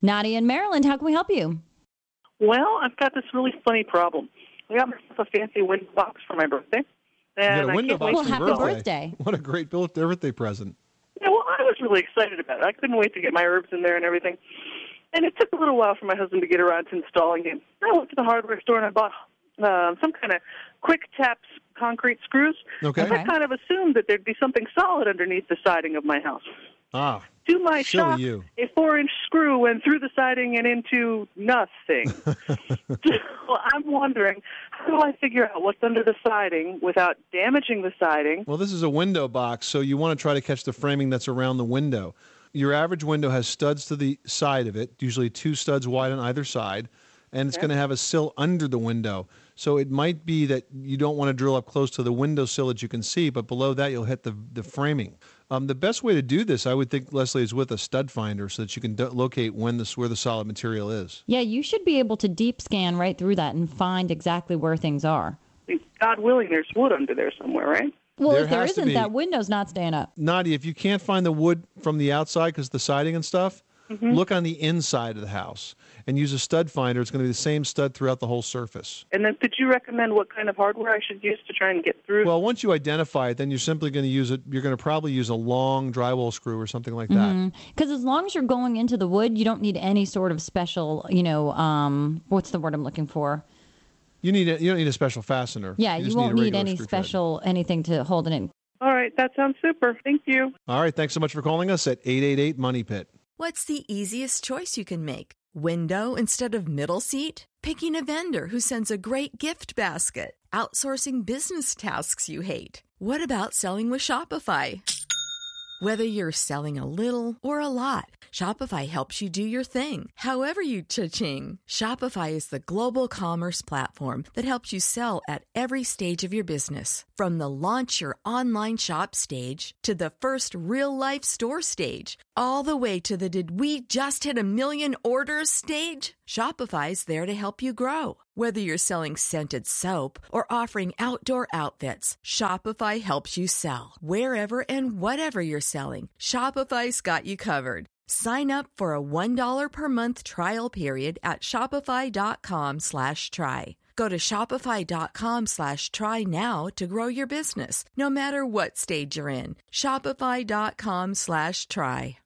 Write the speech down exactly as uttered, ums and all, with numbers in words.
Nadia in Maryland, how can we help you? Well, I've got this really funny problem. I got myself a fancy window box for my birthday. And you got a window box well, for happy birthday. birthday. What a great birthday present. Yeah, well, I was really excited about it. I couldn't wait to get my herbs in there and everything. And it took a little while for my husband to get around to installing it. I went to the hardware store and I bought uh, some kind of quick tap concrete screws. Okay. And I kind of assumed that there'd be something solid underneath the siding of my house. Ah, To my silly shock, you. a four-inch screw went through the siding and into nothing. Well, I'm wondering, how do I figure out what's under the siding without damaging the siding? Well, this is a window box, so you want to try to catch the framing that's around the window. Your average window has studs to the side of it, usually two studs wide on either side, and it's Okay. going to have a sill under the window. So it might be that you don't want to drill up close to the window sill that you can see, but below that you'll hit the, the framing. Um, the best way to do this, I would think, Leslie, is with a stud finder so that you can do- locate when this, where the solid material is. Yeah, you should be able to deep scan right through that and find exactly where things are. God willing, there's wood under there somewhere, right? Well, There if there has to isn't, be. that window's not staying up. Nadia, if you can't find the wood from the outside because the siding and stuff, Mm-hmm. look on the inside of the house and use a stud finder. It's going to be the same stud throughout the whole surface. And then could you recommend what kind of hardware I should use to try and get through? Well, once you identify it, then you're simply going to use it. You're going to probably use a long drywall screw or something like that. Because as long as you're going into the wood, you don't need any sort of special, you know, um, what's the word I'm looking for? You need a, you don't need a special fastener. Yeah, you, just won't a need regular any screw thread. special anything to hold it in. All right, that sounds super. Thank you. All right, thanks so much for calling us at eight eight eight Money Pit. What's the easiest choice you can make? Window instead of middle seat? Picking a vendor who sends a great gift basket? Outsourcing business tasks you hate? What about selling with Shopify? Whether you're selling a little or a lot, Shopify helps you do your thing, however you cha-ching. Shopify is the global commerce platform that helps you sell at every stage of your business. From the launch your online shop stage to the first real-life store stage, all the way to the did we just hit a million orders stage. Shopify's there to help you grow. Whether you're selling scented soap or offering outdoor outfits, Shopify helps you sell. Wherever and whatever you're selling, Shopify's got you covered. Sign up for a one dollar per month trial period at shopify.com slash try. Go to shopify.com slash try now to grow your business, no matter what stage you're in. Shopify.com slash try.